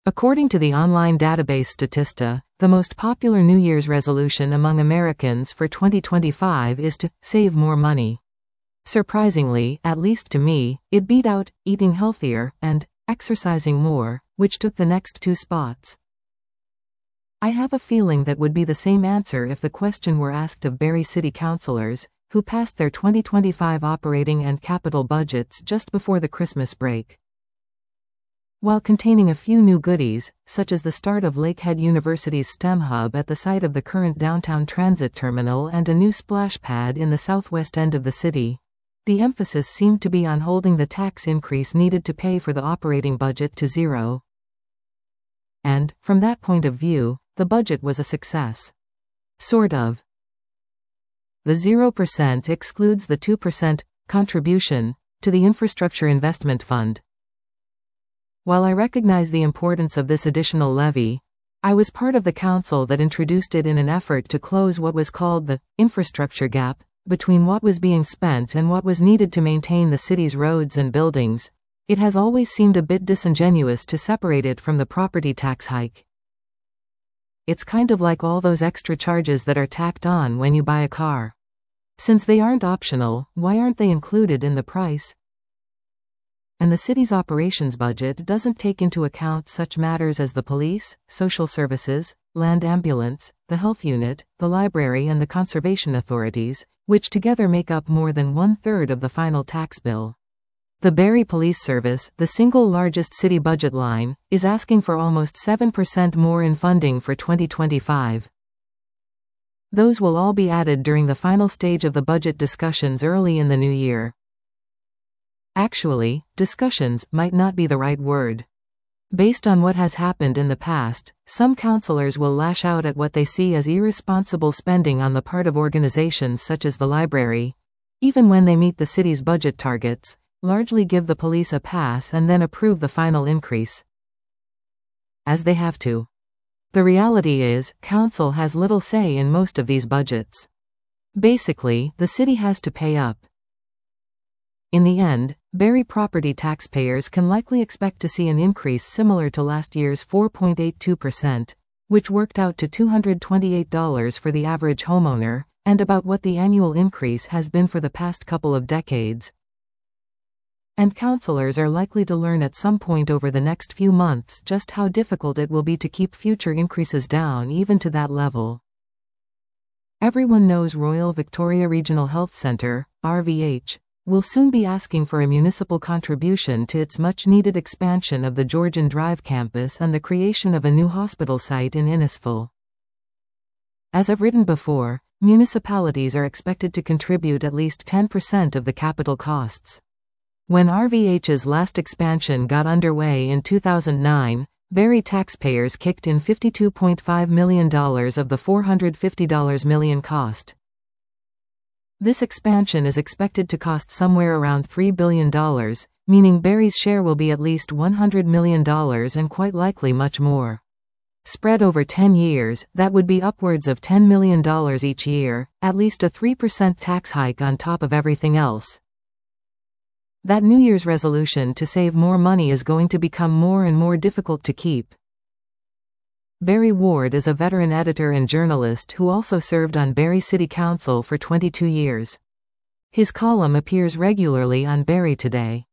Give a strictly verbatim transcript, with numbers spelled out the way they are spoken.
According to the online database Statista, the most popular New Year's resolution among Americans for twenty twenty-five is to save more money. Surprisingly, at least to me, it beat out eating healthier and exercising more, which took the next two spots. I have a feeling that would be the same answer if the question were asked of Barrie City councillors, who passed their twenty twenty-five operating and capital budgets just before the Christmas break. While containing a few new goodies, such as the start of Lakehead University's STEM hub at the site of the current downtown transit terminal and a new splash pad in the southwest end of the city, the emphasis seemed to be on holding the tax increase needed to pay for the operating budget to zero. And, from that point of view, the budget was a success. Sort of. The zero percent excludes the two percent contribution to the Infrastructure Investment Fund. While I recognize the importance of this additional levy, I was part of the council that introduced it in an effort to close what was called the infrastructure gap between what was being spent and what was needed to maintain the city's roads and buildings. It has always seemed a bit disingenuous to separate it from the property tax hike. It's kind of like all those extra charges that are tacked on when you buy a car. Since they aren't optional, why aren't they included in the price? And the city's operations budget doesn't take into account such matters as the police, social services, land ambulance, the health unit, the library and the conservation authorities, which together make up more than one-third of the final tax bill. The Barrie Police Service, the single largest city budget line, is asking for almost seven percent more in funding for twenty twenty-five. Those will all be added during the final stage of the budget discussions early in the new year. Actually, discussions might not be the right word. Based on what has happened in the past, some councillors will lash out at what they see as irresponsible spending on the part of organizations such as the library, even when they meet the city's budget targets, largely give the police a pass and then approve the final increase. As they have to. The reality is, council has little say in most of these budgets. Basically, the city has to pay up. In the end, Barrie property taxpayers can likely expect to see an increase similar to last year's four point eight two percent, which worked out to two hundred twenty-eight dollars for the average homeowner, and about what the annual increase has been for the past couple of decades. And councillors are likely to learn at some point over the next few months just how difficult it will be to keep future increases down even to that level. Everyone knows Royal Victoria Regional Health Centre, R V H, will soon be asking for a municipal contribution to its much-needed expansion of the Georgian Drive campus and the creation of a new hospital site in Innisfil. As I've written before, municipalities are expected to contribute at least ten percent of the capital costs. When R V H's last expansion got underway in two thousand nine, Barrie taxpayers kicked in fifty-two point five million dollars of the four hundred fifty million dollars cost. This expansion is expected to cost somewhere around three billion dollars, meaning Barrie's share will be at least one hundred million dollars and quite likely much more. Spread over ten years, that would be upwards of ten million dollars each year, at least a three percent tax hike on top of everything else. That New Year's resolution to save more money is going to become more and more difficult to keep. Barrie Ward is a veteran editor and journalist who also served on Barrie City Council for twenty-two years. His column appears regularly on Barrie Today.